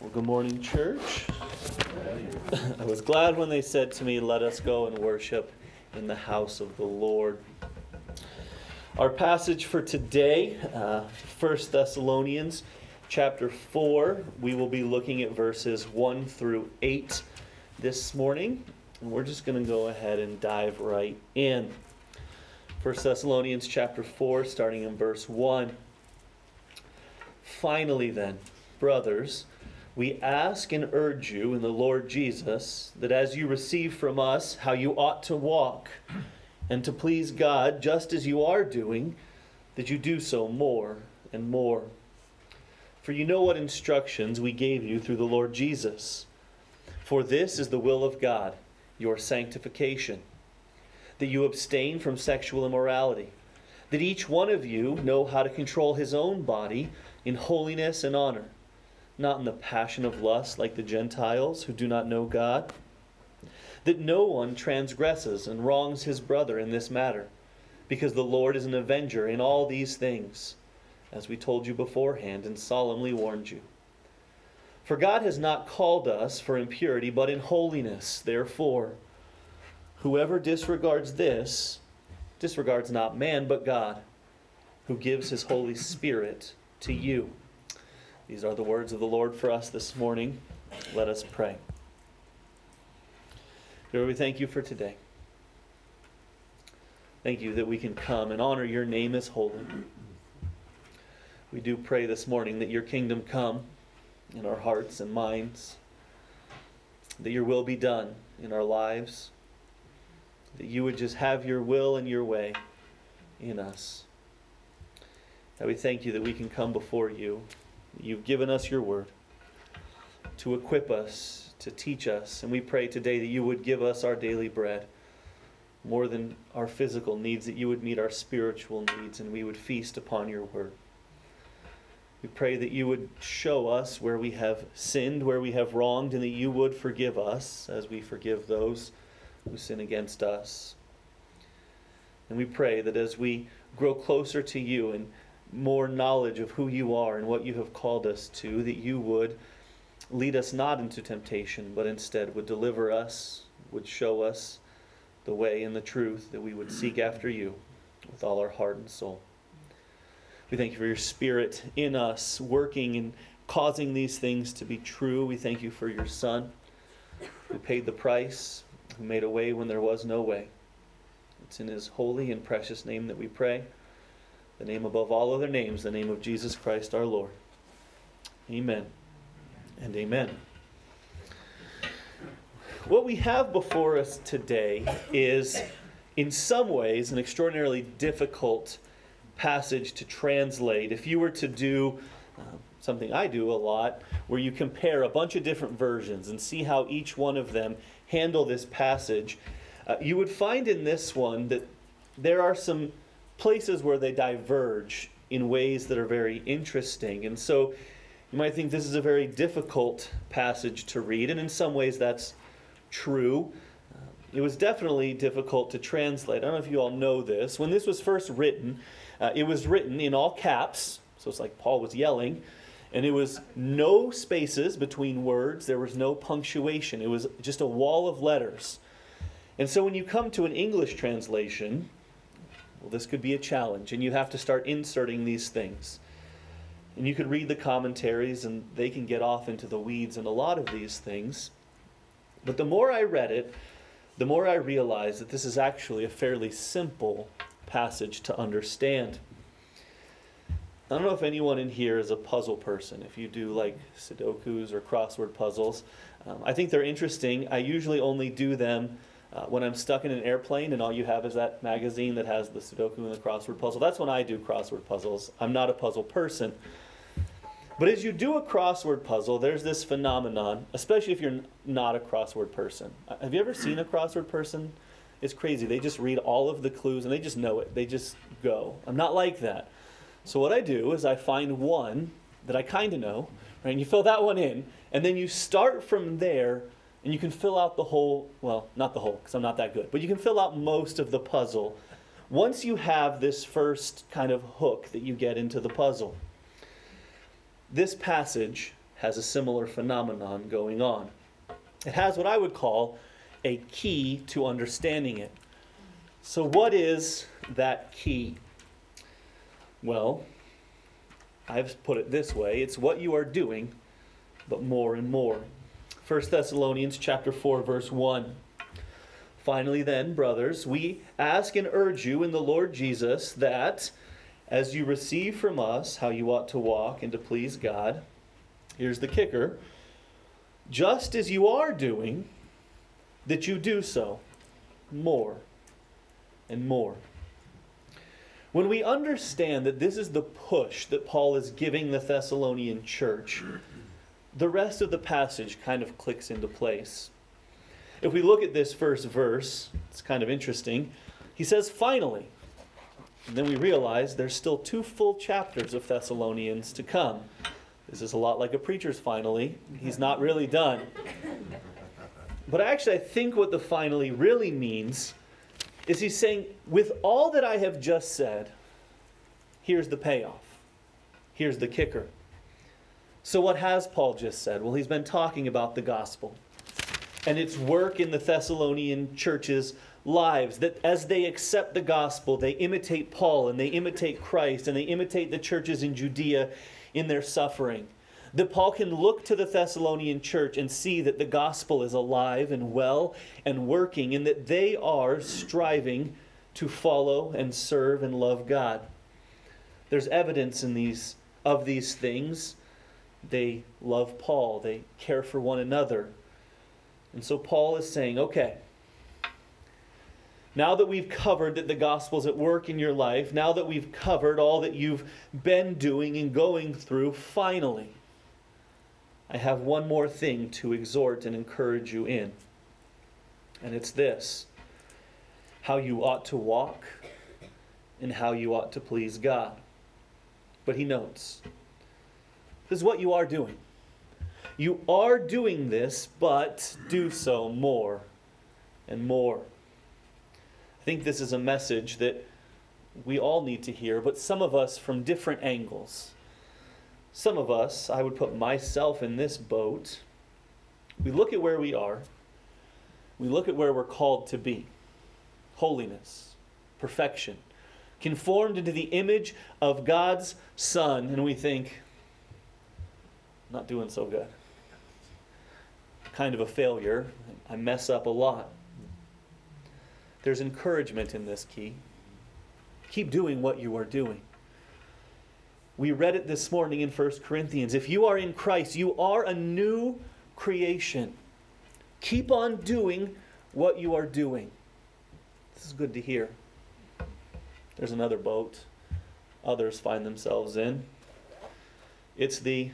Well, good morning, church. I was glad when they said to me, "Let us go and worship in the house of the Lord." Our passage for today, 1 Thessalonians chapter 4, we will be looking at verses 1 through 8 this morning. And we're just going to go ahead and dive right in. 1 Thessalonians chapter 4, starting in verse 1. Finally then, brothers, we ask and urge you in the Lord Jesus that as you receive from us how you ought to walk and to please God just as you are doing, that you do so more and more. For you know what instructions we gave you through the Lord Jesus. For this is the will of God, your sanctification, that you abstain from sexual immorality, that each one of you know how to control his own body in holiness and honor, not in the passion of lust like the Gentiles who do not know God, that no one transgresses and wrongs his brother in this matter, because the Lord is an avenger in all these things, as we told you beforehand and solemnly warned you. For God has not called us for impurity, but in holiness. Therefore, whoever disregards this, disregards not man, but God, who gives his Holy Spirit to you. These are the words of the Lord for us this morning. Let us pray. Lord, we thank you for today. Thank you that we can come and honor your name as holy. We do pray this morning that your kingdom come in our hearts and minds, that your will be done in our lives, that you would just have your will and your way in us. And we thank you that we can come before you. You've given us your word to equip us, to teach us. And we pray today that you would give us our daily bread. More than our physical needs, that you would meet our spiritual needs and we would feast upon your word. We pray that you would show us where we have sinned, where we have wronged, and that you would forgive us as we forgive those who sin against us. And we pray that as we grow closer to you and more knowledge of who you are and what you have called us to, that you would lead us not into temptation, but instead would deliver us, would show us the way and the truth, that we would seek after you with all our heart and soul. We thank you for your Spirit in us, working and causing these things to be true. We thank you for your Son, who paid the price, who made a way when there was no way. It's in his holy and precious name that we pray, the name above all other names, the name of Jesus Christ our Lord. Amen and amen. What we have before us today is, in some ways, an extraordinarily difficult passage to translate. If you were to do something I do a lot, where you compare a bunch of different versions and see how each one of them handle this passage, you would find in this one that there are some places where they diverge in ways that are very interesting. And so you might think this is a very difficult passage to read, and in some ways that's true. It was definitely difficult to translate. I don't know if you all know this. When this was first written, it was written in all caps, so it's like Paul was yelling, and it was no spaces between words. There was no punctuation. It was just a wall of letters. And so when you come to an English translation, well, this could be a challenge, and you have to start inserting these things. And you could read the commentaries, and they can get off into the weeds in a lot of these things. But the more I read it, the more I realized that this is actually a fairly simple passage to understand. I don't know if anyone in here is a puzzle person, if you do like Sudokus or crossword puzzles. I think they're interesting. I usually only do them when I'm stuck in an airplane and all you have is that magazine that has the Sudoku and the crossword puzzle. That's when I do crossword puzzles. I'm not a puzzle person. But as you do a crossword puzzle, there's this phenomenon, especially if you're not a crossword person. Have you ever seen a crossword person? It's crazy. They just read all of the clues and they just know it. They just go. I'm not like that. So what I do is I find one that I kind of know, right? And you fill that one in, and then you start from there. And you can fill out the whole, well, not the whole, because I'm not that good, but you can fill out most of the puzzle once you have this first kind of hook that you get into the puzzle. This passage has a similar phenomenon going on. It has what I would call a key to understanding it. So what is that key? Well, I've put it this way. It's what you are doing, but more and more. 1 Thessalonians chapter 4, verse 1. Finally then, brothers, we ask and urge you in the Lord Jesus that, as you receive from us how you ought to walk and to please God, here's the kicker, just as you are doing, that you do so more and more. When we understand that this is the push that Paul is giving the Thessalonian church, the rest of the passage kind of clicks into place. If we look at this first verse, it's kind of interesting. He says, finally. And then we realize there's still 2 full chapters of Thessalonians to come. This is a lot like a preacher's finally. He's not really done. But actually, I think what the finally really means is he's saying, with all that I have just said, here's the payoff. Here's the kicker. So what has Paul just said? Well, he's been talking about the gospel and its work in the Thessalonian church's lives, that as they accept the gospel, they imitate Paul and they imitate Christ and they imitate the churches in Judea in their suffering. That Paul can look to the Thessalonian church and see that the gospel is alive and well and working, and that they are striving to follow and serve and love God. There's evidence of these things. They love Paul. They care for one another. And so Paul is saying, okay, now that we've covered that the gospel's at work in your life, now that we've covered all that you've been doing and going through, finally, I have one more thing to exhort and encourage you in. And it's this: how you ought to walk and how you ought to please God. But he notes, this is what you are doing. You are doing this, but do so more and more. I think this is a message that we all need to hear, but some of us from different angles. Some of us, I would put myself in this boat, we look at where we are, we look at where we're called to be. Holiness, perfection, conformed into the image of God's Son, and we think, I'm not doing so good. Kind of a failure. I mess up a lot. There's encouragement in this key. Keep doing what you are doing. We read it this morning in 1 Corinthians. If you are in Christ, you are a new creation. Keep on doing what you are doing. This is good to hear. There's another boat others find themselves in. It's the,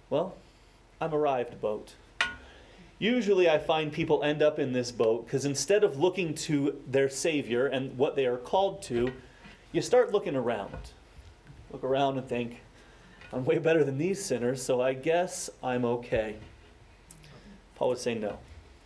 I'm arrived boat. Usually I find people end up in this boat because instead of looking to their Savior and what they are called to, you start looking around. Look around and think, I'm way better than these sinners, so I guess I'm okay. Paul would say no.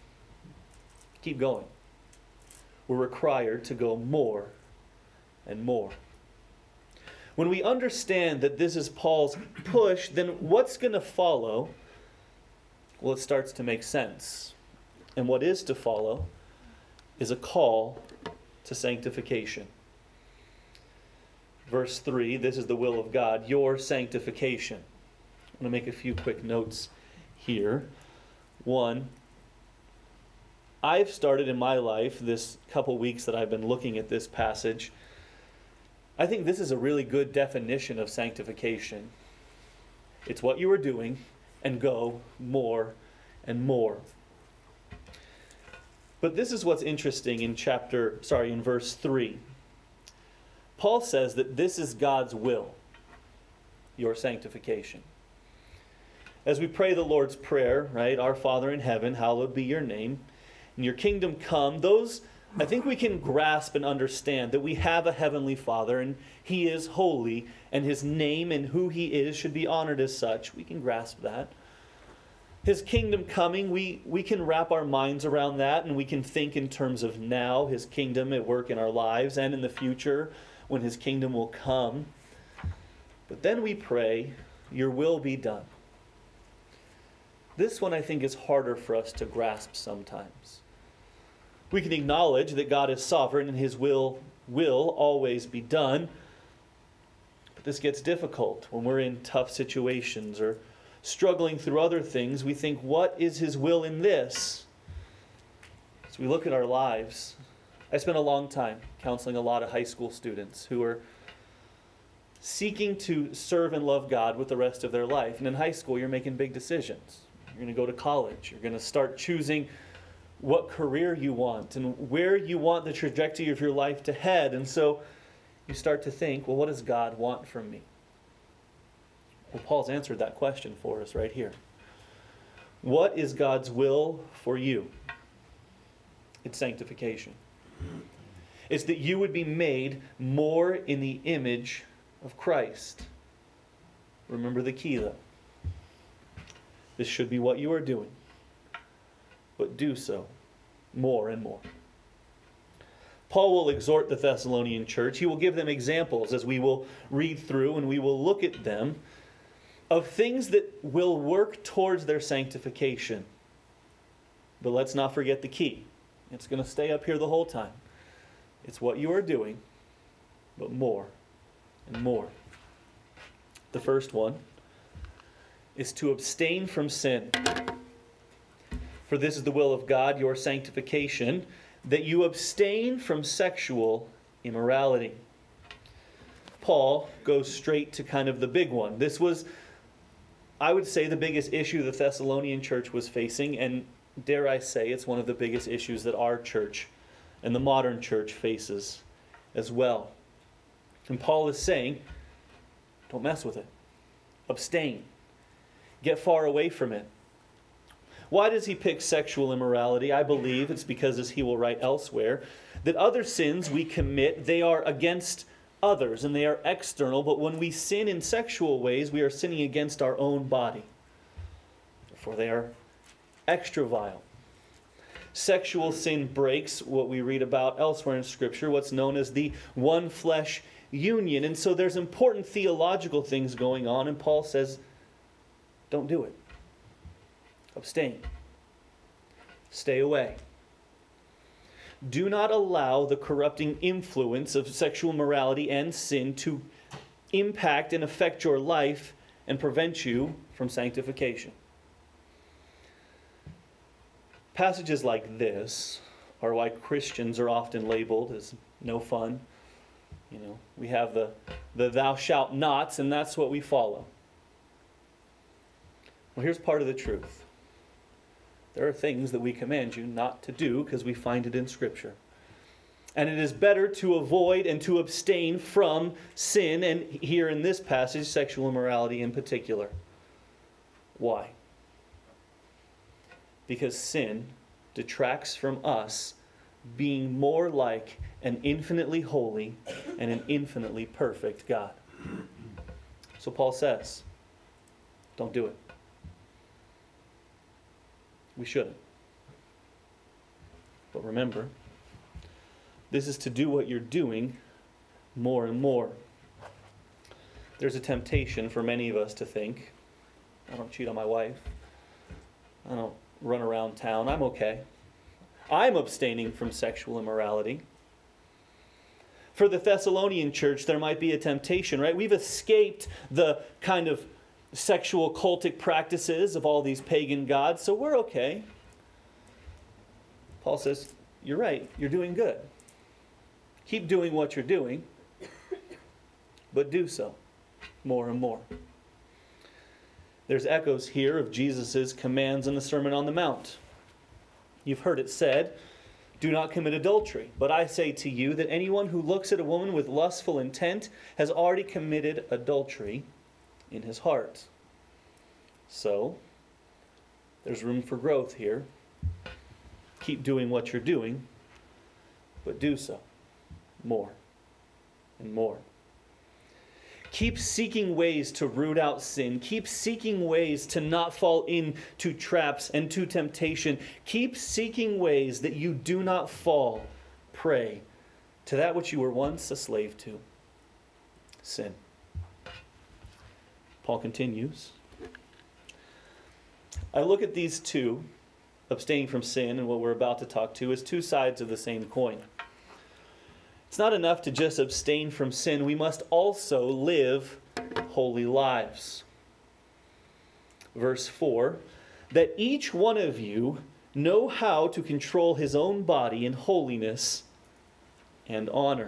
Keep going. We're required to go more and more. When we understand that this is Paul's push, then what's going to follow? Well, it starts to make sense. And what is to follow is a call to sanctification. Verse 3, this is the will of God, your sanctification. I'm going to make a few quick notes here. 1, I've started in my life, this couple weeks that I've been looking at this passage, I think this is a really good definition of sanctification. It's what you are doing, and go more and more. But this is what's interesting in verse 3. Paul says that this is God's will, your sanctification. As we pray the Lord's Prayer, right? Our Father in heaven, hallowed be your name, and your kingdom come. Those, I think we can grasp and understand that we have a heavenly Father, and he is holy, and his name and who he is should be honored as such. We can grasp that. His kingdom coming, we can wrap our minds around that, and we can think in terms of now, his kingdom at work in our lives, and in the future, when his kingdom will come. But then we pray, your will be done. This one I think is harder for us to grasp sometimes. We can acknowledge that God is sovereign and His will always be done. But this gets difficult when we're in tough situations or struggling through other things. We think, what is His will in this? As we look at our lives, I spent a long time counseling a lot of high school students who are seeking to serve and love God with the rest of their life. And in high school, you're making big decisions. You're going to go to college. You're going to start choosing what career you want and where you want the trajectory of your life to head. And so you start to think, well, what does God want from me? Well, Paul's answered that question for us right here. What is God's will for you? It's sanctification. It's that you would be made more in the image of Christ. Remember the key, though. This should be what you are doing, but do so more and more. Paul will exhort the Thessalonian church. He will give them examples as we will read through and we will look at them of things that will work towards their sanctification. But let's not forget the key. It's going to stay up here the whole time. It's what you are doing, but more and more. The first one is to abstain from sin. For this is the will of God, your sanctification, that you abstain from sexual immorality. Paul goes straight to kind of the big one. This was, I would say, the biggest issue the Thessalonian church was facing, and dare I say, it's one of the biggest issues that our church and the modern church faces as well. And Paul is saying, don't mess with it. Abstain. Get far away from it. Why does he pick sexual immorality? I believe it's because, as he will write elsewhere, that other sins we commit, they are against others and they are external, but when we sin in sexual ways, we are sinning against our own body. Therefore, they are extra vile. Sexual sin breaks what we read about elsewhere in Scripture, what's known as the one flesh union. And so there's important theological things going on, and Paul says, don't do it. Abstain. Stay away. Do not allow the corrupting influence of sexual morality and sin to impact and affect your life and prevent you from sanctification. Passages like this are why Christians are often labeled as no fun. You know, we have the thou shalt nots, and that's what we follow. Well, here's part of the truth. There are things that we command you not to do because we find it in Scripture. And it is better to avoid and to abstain from sin, and here in this passage, sexual immorality in particular. Why? Because sin detracts from us being more like an infinitely holy and an infinitely perfect God. So Paul says, don't do it. We shouldn't. But remember, this is to do what you're doing more and more. There's a temptation for many of us to think, I don't cheat on my wife. I don't run around town. I'm okay. I'm abstaining from sexual immorality. For the Thessalonian church, there might be a temptation, right? We've escaped the kind of sexual cultic practices of all these pagan gods, so we're okay. Paul says, you're right, you're doing good. Keep doing what you're doing, but do so more and more. There's echoes here of Jesus' commands in the Sermon on the Mount. You've heard it said, do not commit adultery. But I say to you that anyone who looks at a woman with lustful intent has already committed adultery in his heart. So, there's room for growth here. Keep doing what you're doing, but do so more and more. Keep seeking ways to root out sin. Keep seeking ways to not fall into traps and to temptation. Keep seeking ways that you do not fall prey to that which you were once a slave to, sin. Paul continues, I look at these two, abstaining from sin and what we're about to talk to, as two sides of the same coin. It's not enough to just abstain from sin. We must also live holy lives. Verse 4, that each one of you know how to control his own body in holiness and honor.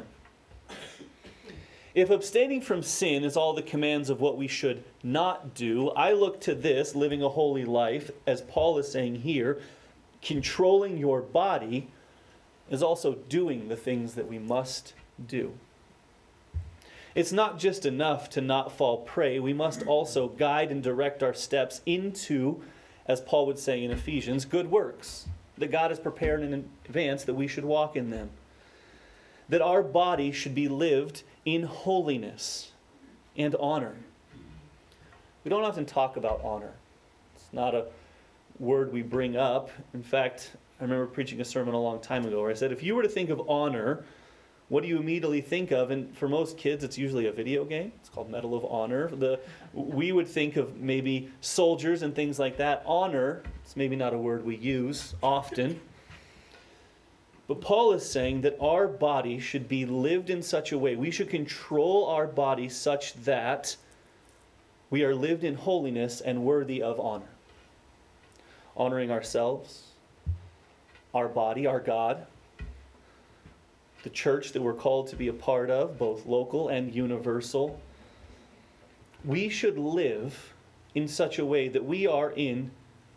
If abstaining from sin is all the commands of what we should not do, I look to this, living a holy life, as Paul is saying here, controlling your body is also doing the things that we must do. It's not just enough to not fall prey. We must also guide and direct our steps into, as Paul would say in Ephesians, good works that God has prepared in advance that we should walk in them. That our body should be lived in holiness and honor. We don't often talk about honor. It's not a word we bring up. In fact, I remember preaching a sermon a long time ago where I said, if you were to think of honor, what do you immediately think of? And for most kids, it's usually a video game. It's called Medal of Honor. We would think of maybe soldiers and things like that. Honor, it's maybe not a word we use often. But Paul is saying that our body should be lived in such a way. We should control our body such that we are lived in holiness and worthy of honor. Honoring ourselves, our body, our God, the church that we're called to be a part of, both local and universal. We should live in such a way that we are in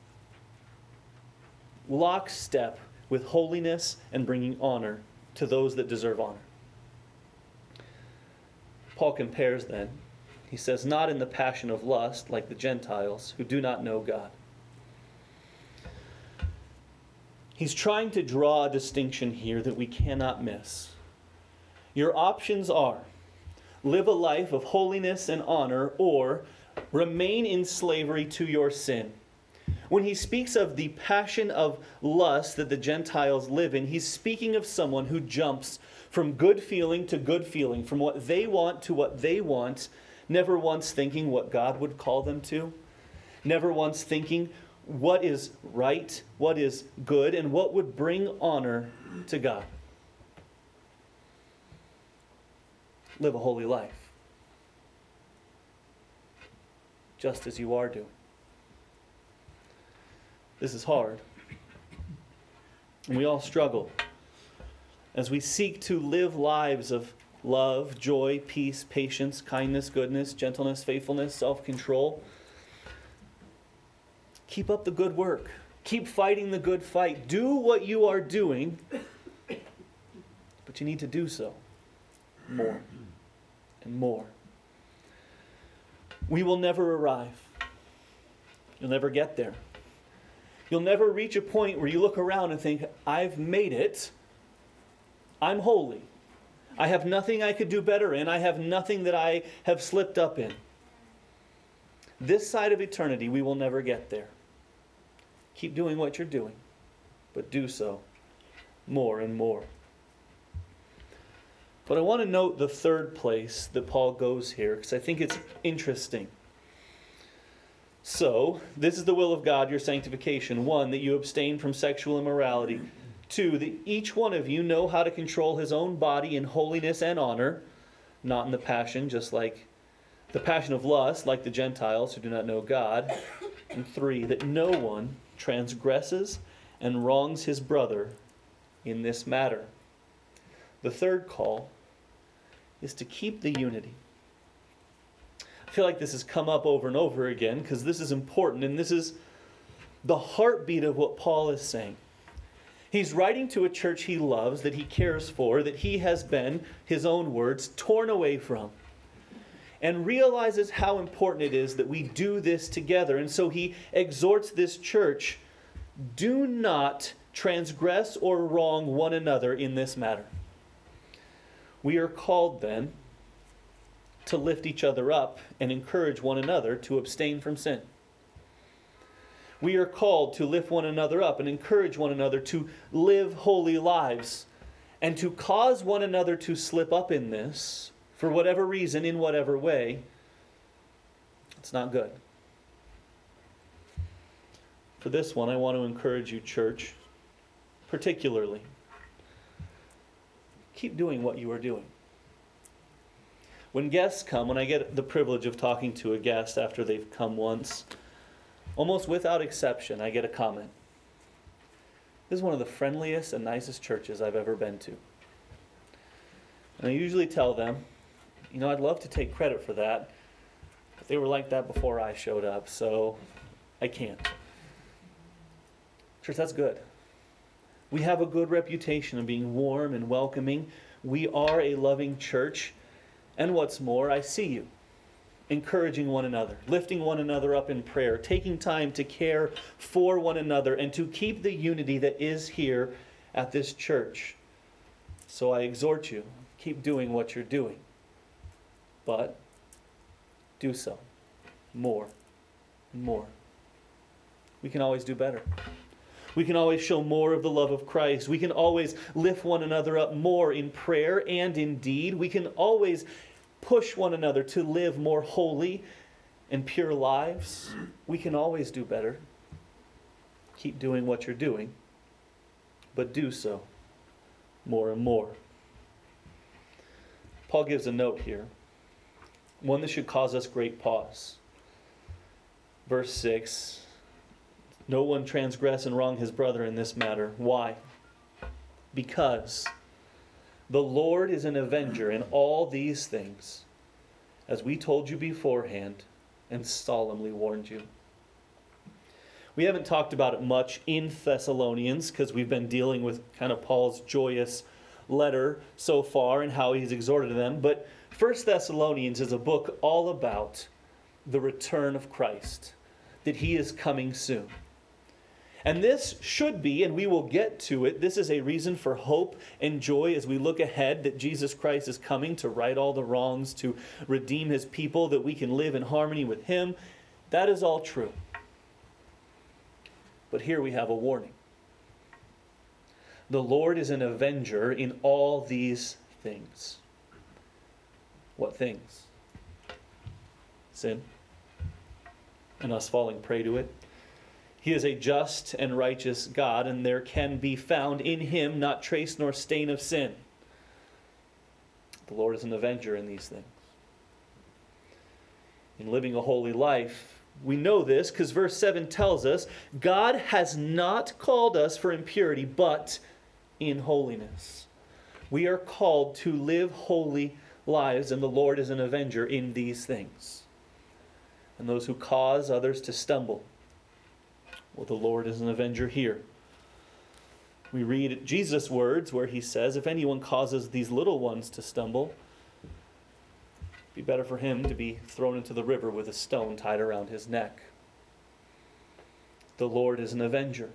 lockstep with holiness and bringing honor to those that deserve honor. Paul compares then. He says, not in the passion of lust like the Gentiles who do not know God. He's trying to draw a distinction here that we cannot miss. Your options are live a life of holiness and honor or remain in slavery to your sin. When he speaks of the passion of lust that the Gentiles live in, he's speaking of someone who jumps from good feeling to good feeling, from what they want to what they want, never once thinking what God would call them to, never once thinking what is right, what is good, and what would bring honor to God. Live a holy life, just as you are doing. This is hard. And we all struggle as we seek to live lives of love, joy, peace, patience, kindness, goodness, gentleness, faithfulness, self-control. Keep up the good work. Keep fighting the good fight. Do what you are doing, but you need to do so more and more. We will never arrive. You'll never get there. You'll never reach a point where you look around and think, I've made it. I'm holy. I have nothing I could do better in. I have nothing that I have slipped up in. This side of eternity, we will never get there. Keep doing what you're doing, but do so more and more. But I want to note the third place that Paul goes here, because I think it's interesting. So, this is the will of God, your sanctification. 1, that you abstain from sexual immorality. 2, that each one of you know how to control his own body in holiness and honor, not in the passion, just like the passion of lust, like the Gentiles who do not know God. And 3, that no one transgresses and wrongs his brother in this matter. The third call is to keep the unity. I feel like this has come up over and over again because this is important, and this is the heartbeat of what Paul is saying. He's writing to a church he loves, that he cares for, that he has been, his own words, torn away from, and realizes how important it is that we do this together. And so he exhorts this church, do not transgress or wrong one another in this matter. We are called then to lift each other up and encourage one another to abstain from sin. We are called to lift one another up and encourage one another to live holy lives and to cause one another to slip up in this for whatever reason, in whatever way. It's not good. For this one, I want to encourage you, church, particularly. Keep doing what you are doing. When guests come, when I get the privilege of talking to a guest after they've come once, almost without exception, I get a comment. This is one of the friendliest and nicest churches I've ever been to. And I usually tell them, I'd love to take credit for that, but they were like that before I showed up, so I can't. Church, that's good. We have a good reputation of being warm and welcoming. We are a loving church. And what's more, I see you encouraging one another, lifting one another up in prayer, taking time to care for one another, and to keep the unity that is here at this church. So I exhort you, keep doing what you're doing. But do so more and more. We can always do better. We can always show more of the love of Christ. We can always lift one another up more in prayer and in deed. We can always push one another to live more holy and pure lives. We can always do better. Keep doing what you're doing, but do so more and more. Paul gives a note here, one that should cause us great pause. Verse 6, no one transgress and wrong his brother in this matter. Why? Because the Lord is an avenger in all these things, as we told you beforehand and solemnly warned you. We haven't talked about it much in Thessalonians because we've been dealing with kind of Paul's joyous letter so far and how he's exhorted them. But 1 Thessalonians is a book all about the return of Christ, that he is coming soon. And this should be, and we will get to it, this is a reason for hope and joy as we look ahead that Jesus Christ is coming to right all the wrongs, to redeem his people, that we can live in harmony with him. That is all true. But here we have a warning. The Lord is an avenger in all these things. What things? Sin. And us falling prey to it. He is a just and righteous God, and there can be found in him not trace nor stain of sin. The Lord is an avenger in these things. In living a holy life, we know this because verse 7 tells us, God has not called us for impurity, but in holiness. We are called to live holy lives, and the Lord is an avenger in these things. And those who cause others to stumble, well, the Lord is an avenger here. We read Jesus' words where he says, if anyone causes these little ones to stumble, it'd be better for him to be thrown into the river with a stone tied around his neck. The Lord is an avenger.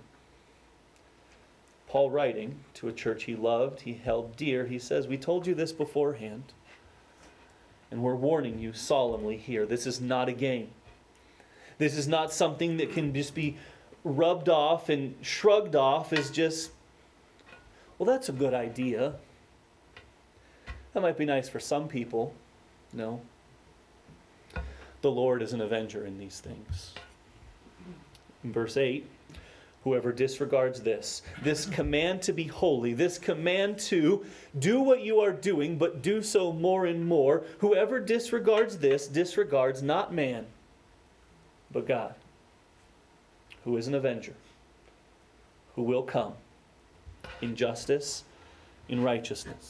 Paul, writing to a church he loved, he held dear, he says, we told you this beforehand, and we're warning you solemnly here. This is not a game. This is not something that can just be rubbed off and shrugged off as just, well, that's a good idea. That might be nice for some people. No. The Lord is an avenger in these things. In verse 8, whoever disregards this command to be holy, this command to do what you are doing, but do so more and more, whoever disregards this disregards not man, but God, who is an avenger, who will come in justice, in righteousness.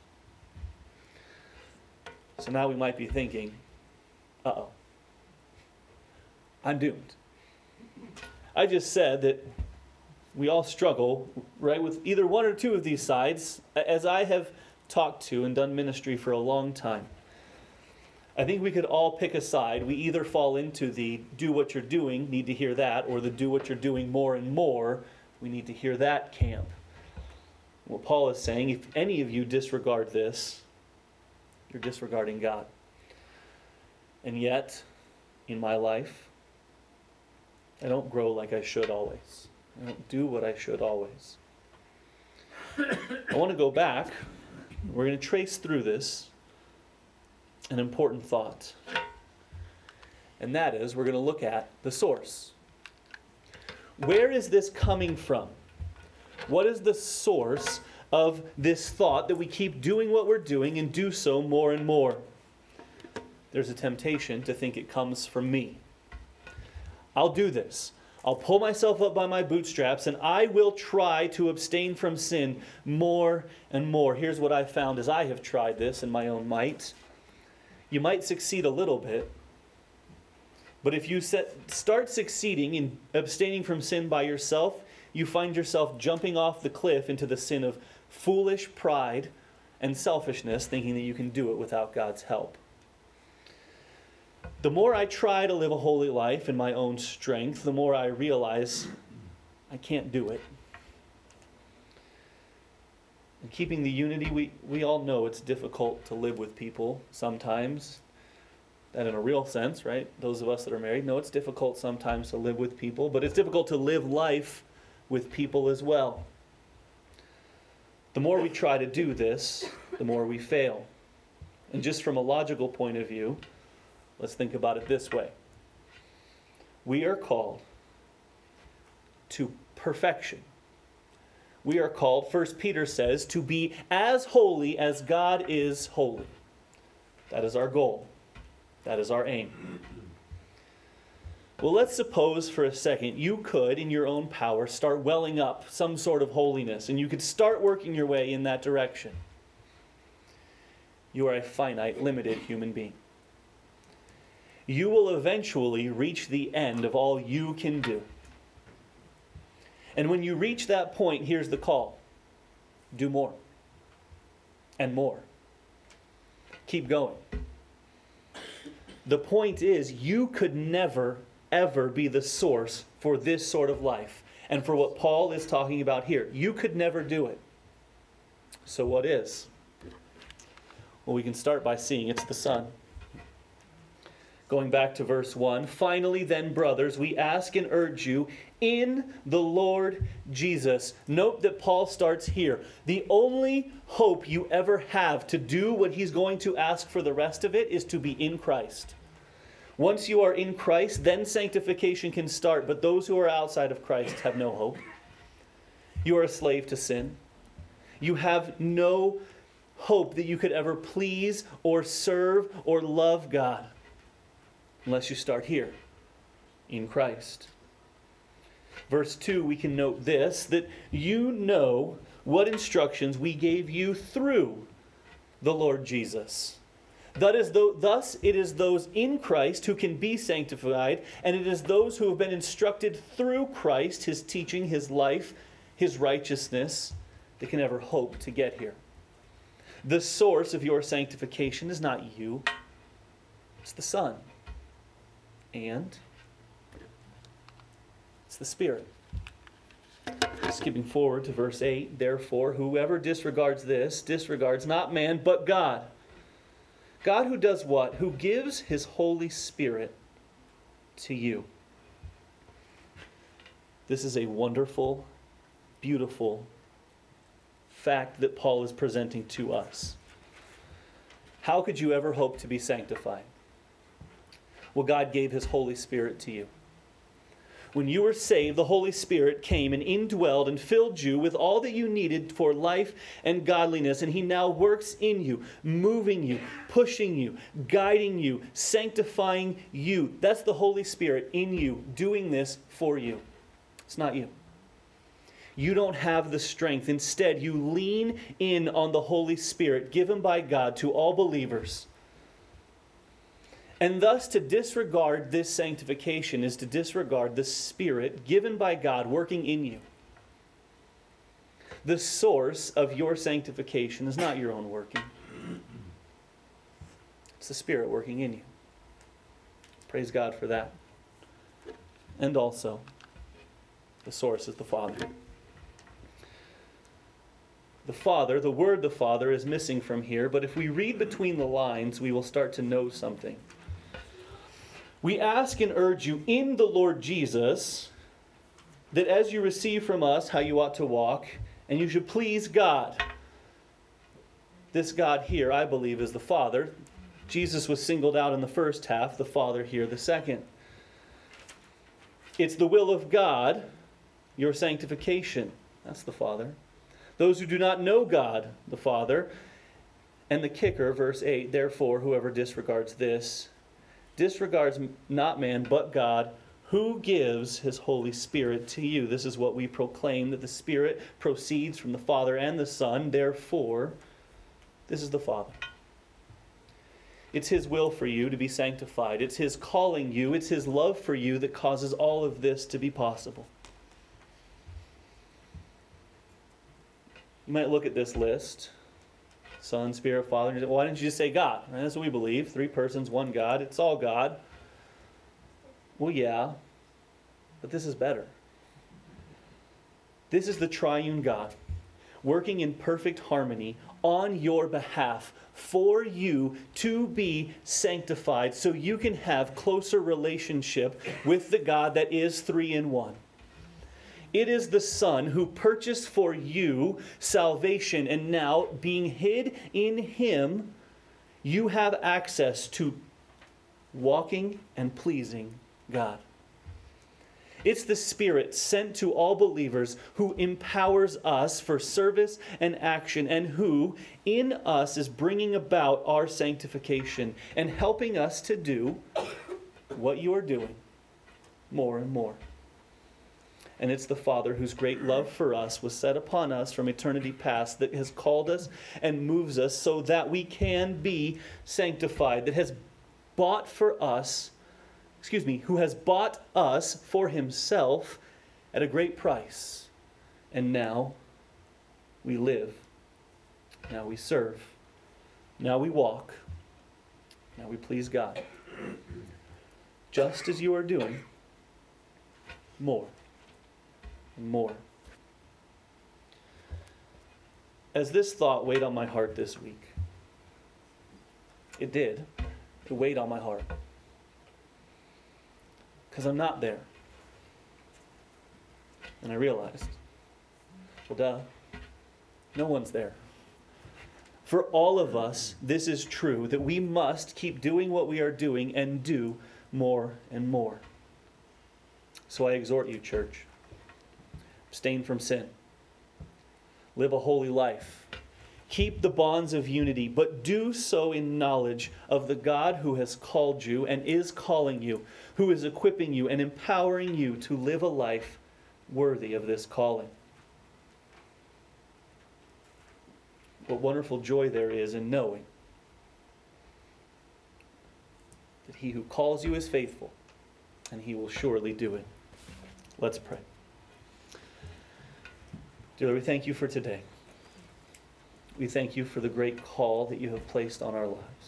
So now we might be thinking, uh-oh, I'm doomed. I just said that we all struggle, right, with either one or two of these sides. As I have talked to and done ministry for a long time, I think we could all pick a side. We either fall into the do what you're doing, need to hear that, or the do what you're doing more and more, we need to hear that camp. What Paul is saying, if any of you disregard this, you're disregarding God. And yet, in my life, I don't grow like I should always. I don't do what I should always. I want to go back. We're going to trace through this an important thought. And that is, we're going to look at the source. Where is this coming from? What is the source of this thought that we keep doing what we're doing and do so more and more? There's a temptation to think it comes from me. I'll do this. I'll pull myself up by my bootstraps and I will try to abstain from sin more and more. Here's what I've found as I have tried this in my own might. You might succeed a little bit, but if you start succeeding in abstaining from sin by yourself, you find yourself jumping off the cliff into the sin of foolish pride and selfishness, thinking that you can do it without God's help. The more I try to live a holy life in my own strength, the more I realize I can't do it. And keeping the unity, we all know it's difficult to live with people sometimes. That in a real sense, right? Those of us that are married know it's difficult sometimes to live with people, but it's difficult to live life with people as well. The more we try to do this, the more we fail. And just from a logical point of view, let's think about it this way. We are called to perfection. We are called, 1 Peter says, to be as holy as God is holy. That is our goal. That is our aim. Well, let's suppose for a second you could, in your own power, start welling up some sort of holiness, and you could start working your way in that direction. You are a finite, limited human being. You will eventually reach the end of all you can do. And when you reach that point, here's the call. Do more. And more. Keep going. The point is, you could never, ever be the source for this sort of life. And for what Paul is talking about here. You could never do it. So what is? Well, we can start by seeing it's the Son. Going back to verse 1, finally then, brothers, we ask and urge you in the Lord Jesus. Note that Paul starts here. The only hope you ever have to do what he's going to ask for the rest of it is to be in Christ. Once you are in Christ, then sanctification can start. But those who are outside of Christ have no hope. You are a slave to sin. You have no hope that you could ever please or serve or love God. Unless you start here, in Christ. Verse 2, we can note this, that you know what instructions we gave you through the Lord Jesus. Thus it is those in Christ who can be sanctified, and it is those who have been instructed through Christ, his teaching, his life, his righteousness, that can ever hope to get here. The source of your sanctification is not you, it's the Son. And it's the Spirit. Skipping forward to verse 8, therefore, whoever disregards this, disregards not man, but God. God who does what? Who gives his Holy Spirit to you. This is a wonderful, beautiful fact that Paul is presenting to us. How could you ever hope to be sanctified? Well, God gave his Holy Spirit to you. When you were saved, the Holy Spirit came and indwelled and filled you with all that you needed for life and godliness. And he now works in you, moving you, pushing you, guiding you, sanctifying you. That's the Holy Spirit in you, doing this for you. It's not you. You don't have the strength. Instead, you lean in on the Holy Spirit given by God to all believers. And thus, to disregard this sanctification is to disregard the Spirit given by God working in you. The source of your sanctification is not your own working. It's the Spirit working in you. Praise God for that. And also, the source is the Father. The Father, the word the Father, is missing from here, but if we read between the lines, we will start to know something. We ask and urge you in the Lord Jesus that as you receive from us how you ought to walk, and you should please God. This God here, I believe, is the Father. Jesus was singled out in the first half, the Father here the second. It's the will of God your sanctification. That's the Father. Those who do not know God, the Father. And the kicker, verse 8, therefore, whoever disregards this, disregards not man, but God, who gives his Holy Spirit to you. This is what we proclaim, that the Spirit proceeds from the Father and the Son. Therefore, this is the Father. It's His will for you to be sanctified. It's His calling you. It's His love for you that causes all of this to be possible. You might look at this list. Son, Spirit, Father. And you say, why didn't you just say God? And that's what we believe. 3 persons, 1 God. It's all God. Well, yeah. But this is better. This is the triune God working in perfect harmony on your behalf for you to be sanctified so you can have closer relationship with the God that is 3 in 1. It is the Son who purchased for you salvation, and now, being hid in Him, you have access to walking and pleasing God. It's the Spirit sent to all believers who empowers us for service and action, and who, in us, is bringing about our sanctification and helping us to do what you are doing more and more. And it's the Father whose great love for us was set upon us from eternity past, that has called us and moves us so that we can be sanctified, that has bought for us, who has bought us for Himself at a great price. And now we live. Now we serve. Now we walk. Now we please God. Just as you are doing, more. More. As this thought weighed on my heart this week, it did. It weighed on my heart. Because I'm not there. And I realized, well, duh, no one's there. For all of us, this is true, that we must keep doing what we are doing and do more and more. So I exhort you, church. Abstain from sin. Live a holy life. Keep the bonds of unity, but do so in knowledge of the God who has called you and is calling you, who is equipping you and empowering you to live a life worthy of this calling. What wonderful joy there is in knowing that He who calls you is faithful, and He will surely do it. Let's pray. Dear Lord, we thank you for today. We thank you for the great call that you have placed on our lives.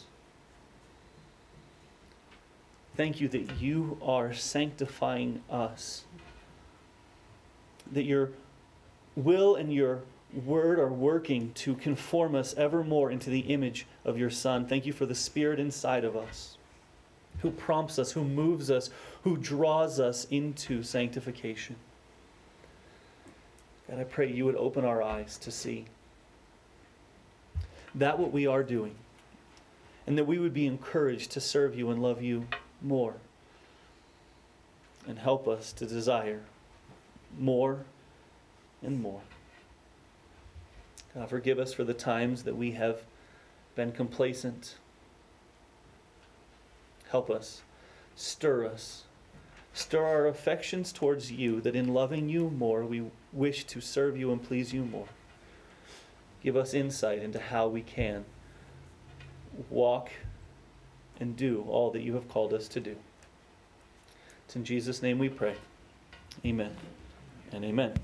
Thank you that you are sanctifying us, that your will and your word are working to conform us ever more into the image of your Son. Thank you for the Spirit inside of us, who prompts us, who moves us, who draws us into sanctification. God, I pray you would open our eyes to see that what we are doing, and that we would be encouraged to serve you and love you more, and help us to desire more and more. God, forgive us for the times that we have been complacent. Help us, stir our affections towards you, that in loving you more, we wish to serve you and please you more. Give us insight into how we can walk and do all that you have called us to do. It's in Jesus' name we pray. Amen and amen.